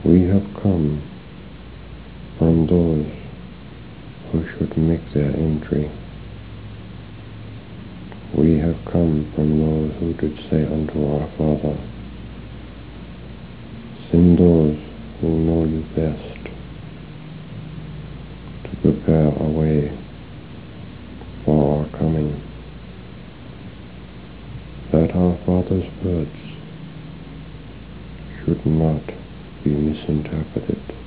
We have come from those who should make their entry. We have come from those who did say unto our Father, send those who know you best to prepare a way for our coming, that our Father's words should not be misinterpreted.